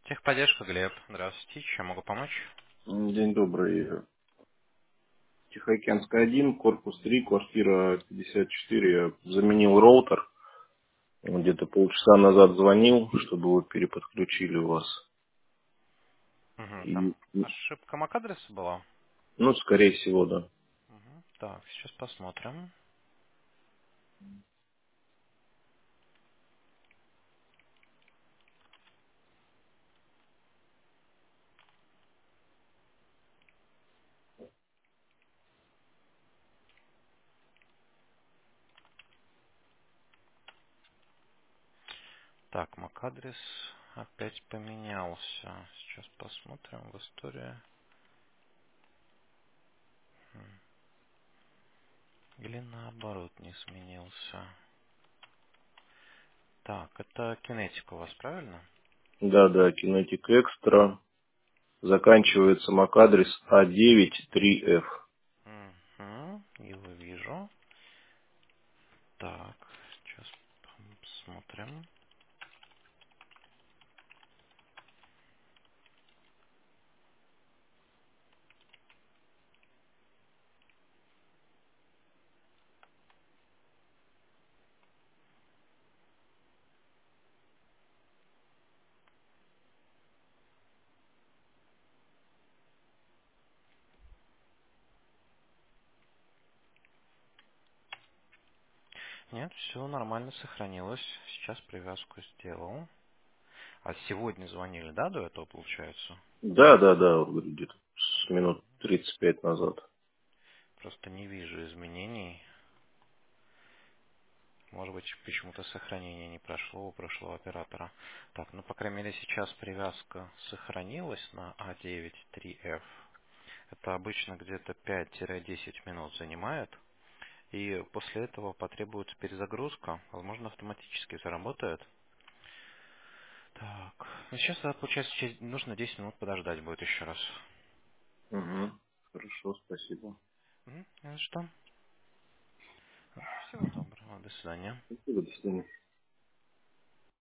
Техподдержка, Глеб. Здравствуйте. Чем могу помочь? День добрый. Тихоокеанская 1, корпус 3, квартира 54. Я заменил роутер. Где-то полчаса назад звонил, чтобы его переподключили у вас. Угу, И, там ошибка MAC-адреса была? ну, скорее всего, да. Угу. Так, сейчас посмотрим. Так, MAC-адрес опять поменялся. Сейчас посмотрим в истории. Или наоборот не сменился. Так, это кинетик у вас, правильно? Да, да, Kinetic Extra. Заканчивается MAC-адрес A9-3F. Угу, его вижу. Так, сейчас посмотрим. Нет, все нормально сохранилось. Сейчас привязку сделал. А сегодня звонили, да, до этого, получается? Да, да, да, вот говорю, где-то с минут 35 назад. Просто не вижу изменений. Может быть, почему-то сохранение не прошло у прошлого оператора. Так, ну, по крайней мере, сейчас привязка сохранилась на A9-3F. Это обычно где-то 5-10 минут занимает. И после этого потребуется перезагрузка. Возможно, автоматически заработает. Так, ну, сейчас, получается, нужно 10 минут подождать будет еще раз. Угу. Хорошо, спасибо. Не за что. Всего доброго. До свидания. Спасибо, до свидания.